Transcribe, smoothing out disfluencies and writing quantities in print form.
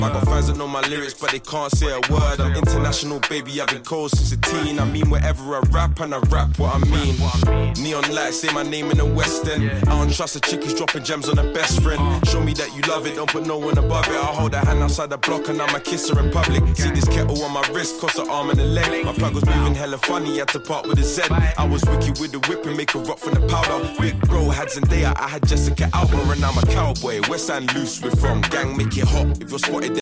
I got fans that know my lyrics, but they can't say a word. I'm international, baby, I've been cold since a teen. I mean wherever I rap, and I rap what I mean. Neon lights say my name in the West End. I don't trust a chick who's dropping gems on her best friend. Show me that you love it, don't put no one above it. I'll hold her hand outside the block and I'ma kiss her in public. See this kettle on my wrist, cost an arm and a leg. My plug was moving hella funny, had to part with a Z. I was wicked with the whip and make her rock from the powder. Big bro had Zendaya, I had Jessica Alba, and I'm a cowboy. West End loose, we're from gang, make it hot. If you're spotted